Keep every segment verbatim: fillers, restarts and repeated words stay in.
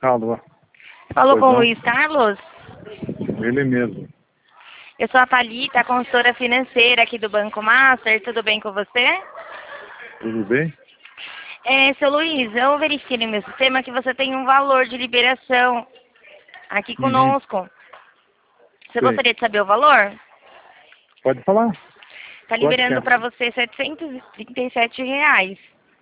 Alô. Falou Pois com o não? Luiz Carlos? Ele mesmo. Eu sou a Thalita, consultora financeira aqui do Banco Master. Tudo bem com você? Tudo bem? É, seu Luiz, eu verifiquei no meu sistema que você tem um valor de liberação aqui Uhum. conosco. Você Sim. gostaria de saber o valor? Pode falar. Está Quanto que liberando é? para você setecentos e trinta e sete reais.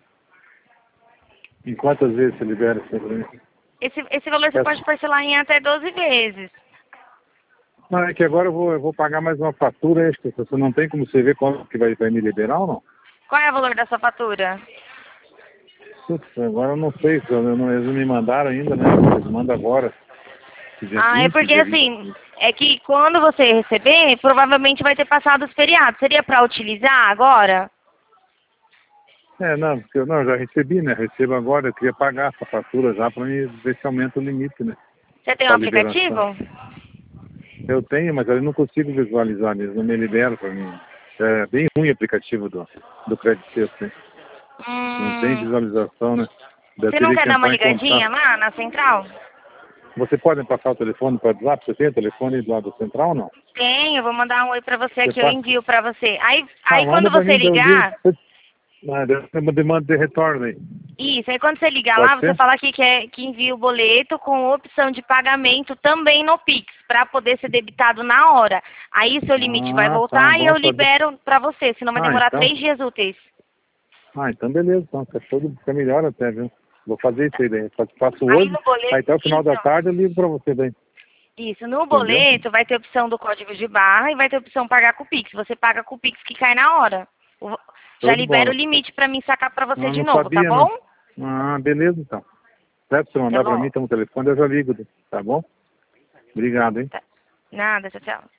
Em quantas vezes você libera isso pra mim? Esse, esse valor você É- pode parcelar em até doze vezes. Não, é que agora eu vou, eu vou pagar mais uma fatura extra. Você não tem como você ver quanto que vai, vai me liberar ou não? Qual é o valor da sua fatura? Putz, agora eu não sei. se eu não- Eles não me mandaram ainda, né? Eles mandam agora. Dia Ah, é vinte, porque dia assim, vinte. é que quando você receber, provavelmente vai ter passado os feriados. Seria para utilizar agora? É, não, porque eu não, eu já recebi, né? Recebo agora, eu queria pagar essa fatura já para mim ver se aumenta o limite, né? Você tem um Para liberação. aplicativo? Eu tenho, mas eu não consigo visualizar, eles não me liberam para mim. É bem ruim o aplicativo do, do Credit Safe, né? Não tem Hum, visualização, né? Eu você não teria quer que dar uma entrar em ligadinha contato. lá na central? Você pode passar o telefone para o WhatsApp? Você tem o telefone do lado central ou não? Tem, eu vou mandar um oi pra você Você aqui, eu passa? envio pra você. Aí, Ah, aí manda quando para você mim, daí eu ligo. ligar, Ah, deve ter uma demanda de retorno aí. isso, aí quando você ligar lá, Pode você ser? fala aqui que, é, que envia o boleto com opção de pagamento também no Pix, pra poder ser debitado na hora. Aí seu limite vai Ah, tá, voltar e eu bom saber. libero pra você, senão vai Ah, demorar então. três dias úteis. Ah, então beleza, então. Fica, tudo, fica melhor até, viu? Vou fazer isso aí daí. Faço faço Aí hoje, no boleto, aí até o final da isso, tarde eu ligo para você daí. isso, no Entendeu? boleto vai ter opção do código de barra e vai ter opção pagar com o Pix. Você paga com o Pix que cai na hora. O- Já Show de libera o bola. limite pra mim sacar pra você Ah, de não novo, tá sabia, não. bom? Ah, beleza, então. Certo? Se você Tá mandar para mim, bom. tem um telefone, eu já ligo, tá bom? Obrigado, hein? Tá. Nada, tchau, tchau.